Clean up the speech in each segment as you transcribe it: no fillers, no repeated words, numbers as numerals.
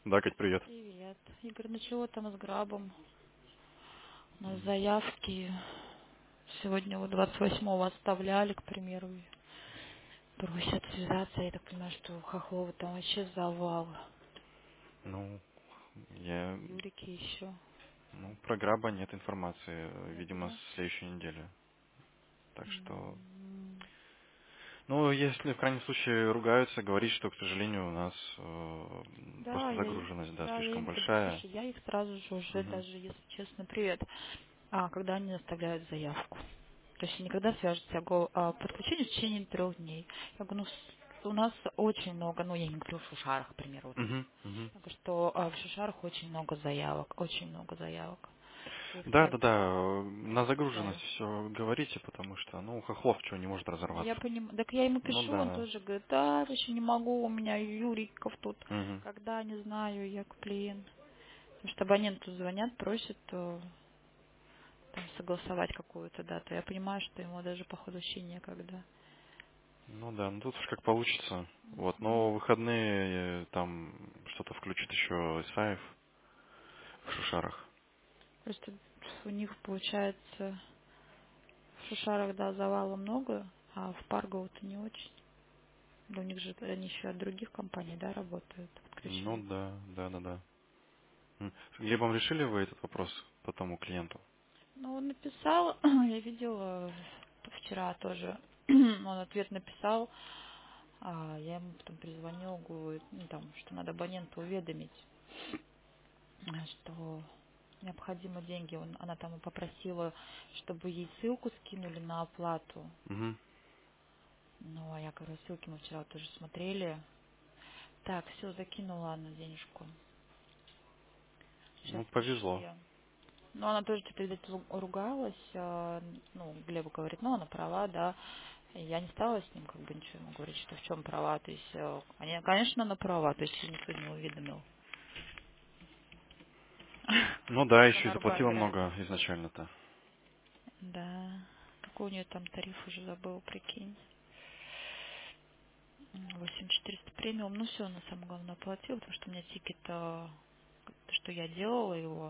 Да, Кать, привет. Привет. Игорь, ну чего там с грабом? У нас М, заявки сегодня вот 28-го оставляли, к примеру, и просят связаться. Я так понимаю, что у Хохлова там вообще завал. Ну, И я... у Юрики еще. Ну, про граба нет информации, Нету, видимо, да? с следующей недели. Так что... М, Ну, если в крайнем случае ругаются, говорить, что, к сожалению, у нас Да, просто загруженность, да, да, я слишком им говорю, большая. слушай, я их сразу же уже, Мгм. даже если честно, привет. Когда они оставляют заявку. То есть никогда свяжутся, я говорю, подключение в течение 3 дней. Я говорю, у нас очень много, ну, я не говорю в Шушарах, к примеру, вот. Мгм. Мгм. Я говорю, что в Шушарах очень много заявок, очень много заявок. Я их Да, сразу да, да, на загруженность предупреждаю. все говорите, потому что, ну, Хохлов чего не может Я разорваться. понимаю, так я ему Ну пишу, он да. тоже говорит, да, вообще не могу, у меня Юриков тут, Мгм. когда, не знаю, я клиент. Потому что абоненту звонят, просят там, согласовать какую-то дату. Я понимаю, что ему даже по ходу вообще некогда. Ну да, ну тут уж как получится. Вот, Мгм. но в выходные там что-то включит еще Исаев в Шушарах. Просто у них получается в Шушарах, да, завала много, а в Паргово-то не очень. Да у них же они еще от других компаний, да, работают, Ну подключают. да, да, да, да. С Глебом решили вы этот вопрос по тому клиенту? Ну, он написал, я видела вчера тоже, он ответ написал, я ему потом перезвонила, говорю, ну, там, что надо абонента уведомить, что необходимы деньги. Она там и попросила, чтобы ей ссылку скинули на оплату. Угу. Ну, а я говорю, ссылки мы вчера тоже смотрели. Так, все, закинула она денежку. Сейчас Ну, пишу повезло. я. Ну, она тоже что-то, видать, ругалась. Ну, Глеба говорит, ну, она права, да. И я не стала с ним как бы ничего ему говорить, что в чем права. То есть, конечно, она права, то есть её никто не уведомил. Ну да, Как еще и она заплатила играет. много изначально-то. Да. Какой у нее там тариф уже забыл, прикинь. 8400 премиум. Ну все, она самое главное оплатила, потому что у меня тикет, что я делала его.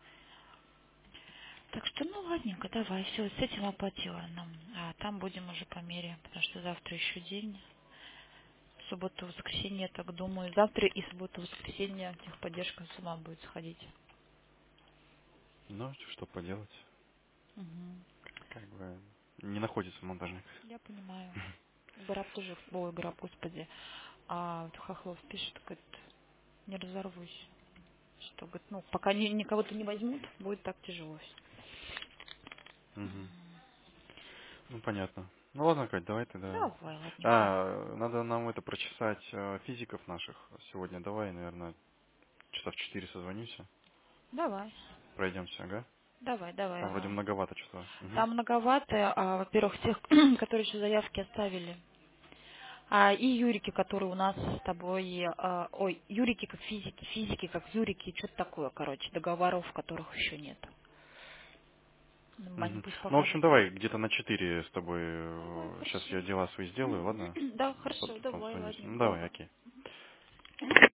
Так что, ну ладненько, давай, все, с этим оплатила нам. А там будем уже по мере, потому что завтра еще день. Суббота, воскресенье, я так думаю. Завтра и суббота, воскресенье техподдержка с ума будет сходить. Ну, что поделать. Мгм. Как бы не находится монтажник. Я понимаю. Граб тоже, ой, Граб, господи. А вот Хохлов пишет, говорит, не разорвусь. Что, говорит, ну, пока никого-то не возьмут, будет так тяжело всё. Угу. Ну, понятно. Ну ладно, Кать, давай тогда. Давай, ладненько. Надо нам это прочесать физиков наших сегодня. Давай, наверное, часа в 4 созвонимся. Давай, Пройдемся, ага. давай, Там вроде ага. многовато что-то. Угу. Там многовато, во-первых, тех, которые еще заявки оставили. И Юрики, которые у нас с тобой, Юрики как физики, физики как Юрики, что-то такое, короче, договоров, которых еще нет. Они Мгм. пусть Ну, в пока общем, ждут. давай где-то на 4 с тобой. Давай, Сейчас хорошо. я дела свои сделаю, ладно? Да, хорошо, Потом давай, созвонимся. Ну, ладненько, давай, ага. окей.